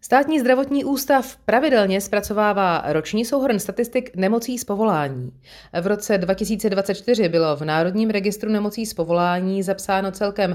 Státní zdravotní ústav pravidelně zpracovává roční souhrn statistik nemocí z povolání. V roce 2024 bylo v Národním registru nemocí z povolání zapsáno celkem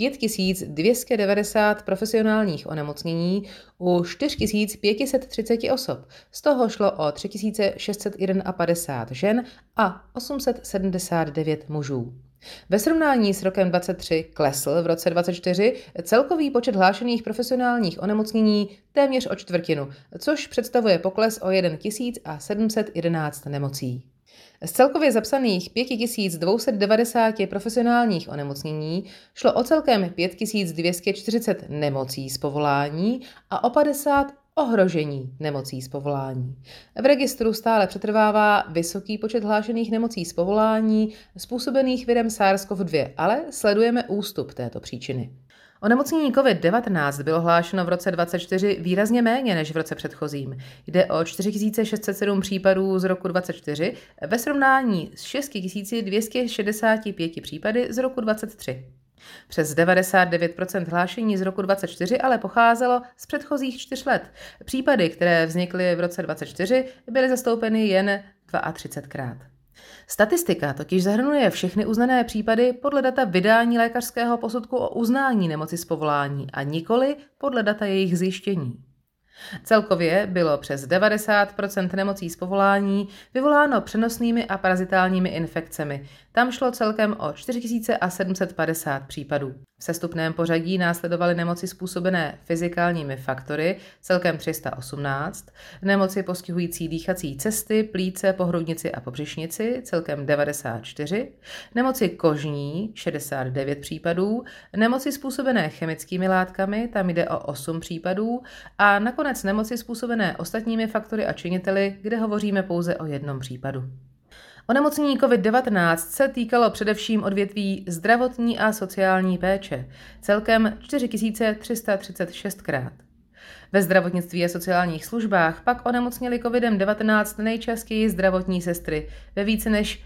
5290 profesionálních onemocnění u 4530 osob. Z toho šlo o 3651 žen a 879 mužů. Ve srovnání s rokem 2023 klesl v roce 2024 celkový počet hlášených profesionálních onemocnění téměř o čtvrtinu, což představuje pokles o 1711 nemocí. Z celkově zapsaných 5290 profesionálních onemocnění šlo o celkem 5240 nemocí z povolání a o 50 ohrožení nemocí z povolání. V registru stále přetrvává vysoký počet hlášených nemocí z povolání způsobených virem SARS-CoV-2, ale sledujeme ústup této příčiny. Onemocnění COVID-19 bylo hlášeno v roce 2024 výrazně méně než v roce předchozím. Jde o 4607 případů z roku 2024 ve srovnání s 6265 případy z roku 2023. Přes 99% hlášení z roku 2024 ale pocházelo z předchozích 4 let. Případy, které vznikly v roce 2024, byly zastoupeny jen 32krát. Statistika totiž zahrnuje všechny uznané případy podle data vydání lékařského posudku o uznání nemoci z povolání a nikoli podle data jejich zjištění. Celkově bylo přes 90% nemocí z povolání vyvoláno přenosnými a parazitálními infekcemi. Tam šlo celkem o 4750 případů. V sestupném pořadí následovaly nemoci způsobené fyzikálními faktory, celkem 318, nemoci postihující dýchací cesty, plíce, pohrudnici a pobřišnici, celkem 94, nemoci kožní, 69 případů, nemoci způsobené chemickými látkami, tam jde o 8 případů a nakonec nemoci způsobené ostatními faktory a činiteli, kde hovoříme pouze o 1 případu. Onemocnění COVID-19 se týkalo především odvětví zdravotní a sociální péče, celkem 4336krát. Ve zdravotnictví a sociálních službách pak onemocněli COVID-19 nejčastěji zdravotní sestry ve více než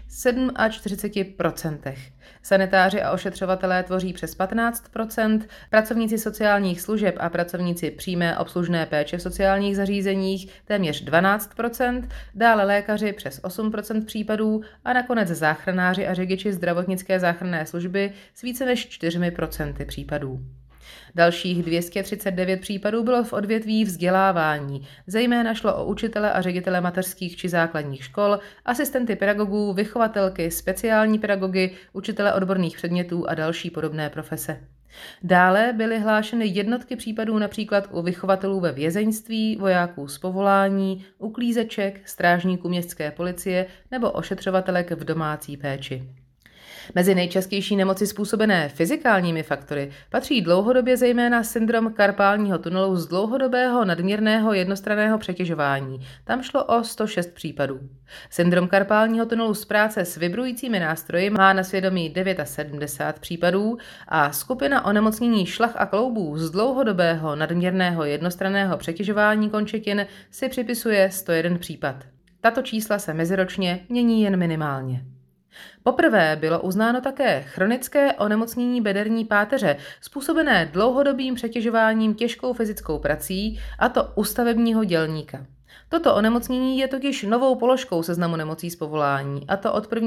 47%. Sanitáři a ošetřovatelé tvoří přes 15%, pracovníci sociálních služeb a pracovníci přímé obslužné péče v sociálních zařízeních téměř 12%, dále lékaři přes 8% případů a nakonec záchranáři a řidiči zdravotnické záchranné služby s více než 4% případů. Dalších 239 případů bylo v odvětví vzdělávání. Zejména šlo o učitele a ředitele mateřských či základních škol, asistenty pedagogů, vychovatelky, speciální pedagogy, učitele odborných předmětů a další podobné profese. Dále byly hlášeny jednotky případů například u vychovatelů ve vězeňství, vojáků z povolání, uklízeček, strážníků městské policie nebo ošetřovatelek v domácí péči. Mezi nejčastější nemoci způsobené fyzikálními faktory patří dlouhodobě zejména syndrom karpálního tunelu z dlouhodobého nadměrného jednostranného přetěžování. Tam šlo o 106 případů. Syndrom karpálního tunelu z práce s vibrujícími nástroji má na svědomí 79 případů a skupina onemocnění šlach a kloubů z dlouhodobého nadměrného jednostranného přetěžování končetin si připisuje 101 případ. Tato čísla se meziročně mění jen minimálně. Poprvé bylo uznáno také chronické onemocnění bederní páteře, způsobené dlouhodobým přetěžováním těžkou fyzickou prací, a to u stavebního dělníka. Toto onemocnění je totiž novou položkou seznamu nemocí z povolání, a to od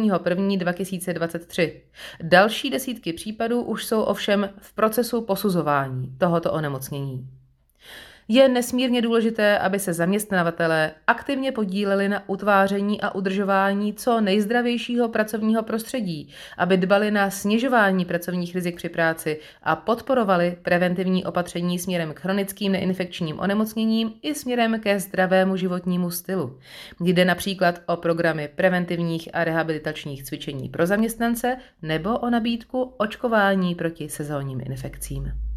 1.1.2023. Další desítky případů už jsou ovšem v procesu posuzování tohoto onemocnění. Je nesmírně důležité, aby se zaměstnavatelé aktivně podíleli na utváření a udržování co nejzdravějšího pracovního prostředí, aby dbali na snižování pracovních rizik při práci a podporovali preventivní opatření směrem k chronickým neinfekčním onemocněním i směrem ke zdravému životnímu stylu. Jde například o programy preventivních a rehabilitačních cvičení pro zaměstnance nebo o nabídku očkování proti sezónním infekcím.